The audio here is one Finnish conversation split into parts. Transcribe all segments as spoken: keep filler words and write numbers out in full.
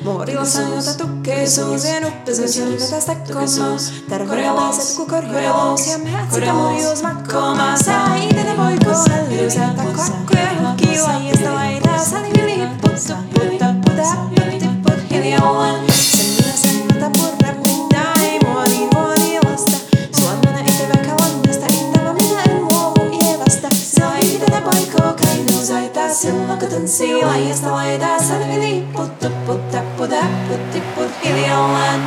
Muorilassa, jota tukkeisuus ja nuppisuus, julka tästä komaus. Terveelliset ku korjaus ja meät sitä murjuus makkomaa. Sä itellä voiko älysätä kakkuja hukki laijasta laitaa. Sä yli hipputtu putta puta putti put hiljallaan. Sen minä sen mata purra pitää ei muoni muonilasta. Suomena itse vaikka lannesta ittava minä en luovu ievasta. Sä itellä voiko kainuusaita silloin kun tanssii laijasta laitaa. Sä yli hipputtu putta puta putti put hiljallaan.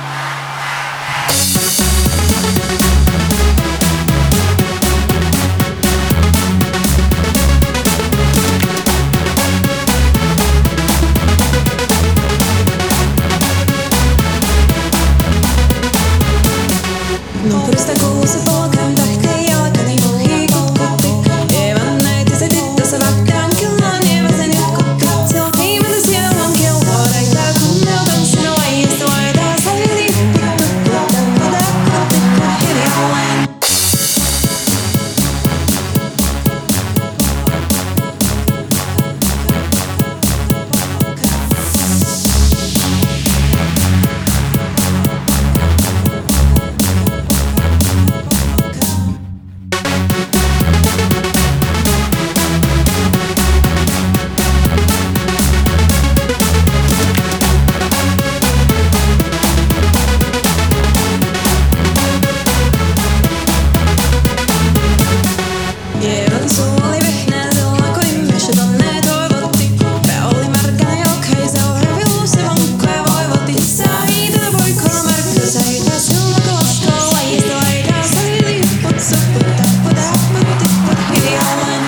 Nuorista kuusi polkan tahkeen jalkani ohi kutkutti. Evan näytti se tyttössä vakkään kyllaan eväsen jutkutti. Siellä heimätä siellä on kelloa näyttää kunneltan sinua laijasta laitaa. Sä yli puttu putta puta putti put hiljalleen. Evan suu oli vehnää silloin kun ihmiset tonne toivotti. Pää oli märkänä jokaisella revilu se vankkoja voivotti. Sä itellä voiko märkää sä itää silloin kun laskoo lajista laitaa. Sä yli hipputsu putta puta putti put hiljalleen.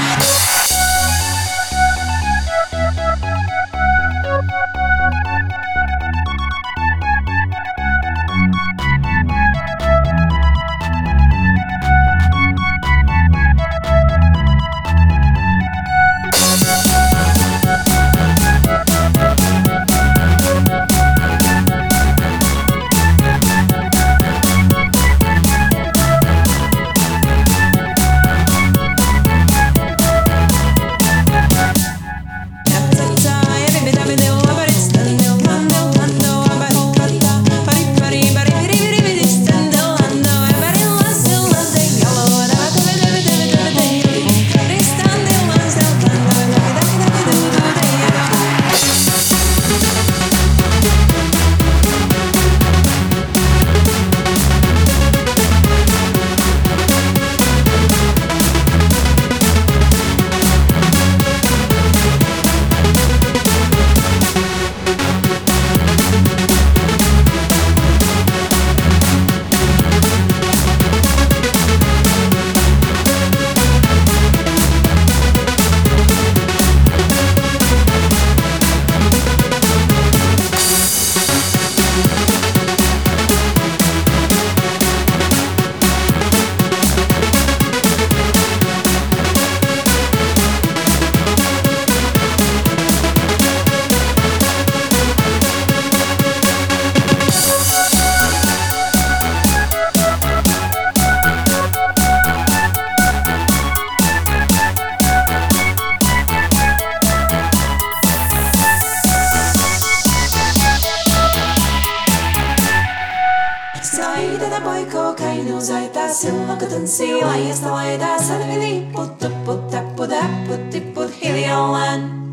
Saiteta poikoo kainuusaita silloin kun tanssii laijasta laitaa. Sä yli puttu putta puta putti put hiljalleen.